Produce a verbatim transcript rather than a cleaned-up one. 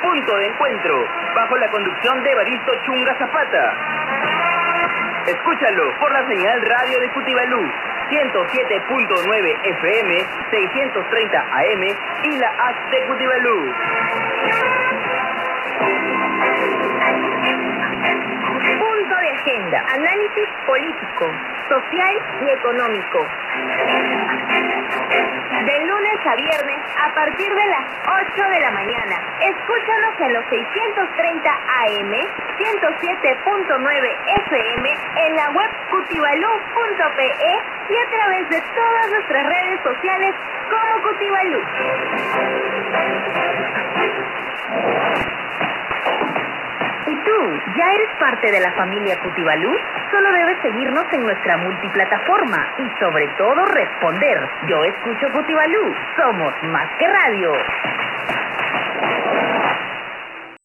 Punto de Encuentro, bajo la conducción de Evaristo Chunga Zapata. Escúchalo por la señal radio de Cutibalú, ciento siete punto nueve F M, seiscientos treinta A M y la app de Cutibalú. Punto de Agenda, análisis político, social y económico. De lunes a viernes a partir de las ocho de la mañana. Escúchanos en los seiscientos treinta A M, ciento siete punto nueve F M, en la web cutibalú punto pe y a través de todas nuestras redes sociales como Cutibalú. ¿Y tú, ya eres parte de la familia Cutibalú? Solo debes seguirnos en nuestra multiplataforma y sobre todo responder. Yo escucho Cutibalú. Somos más que radio.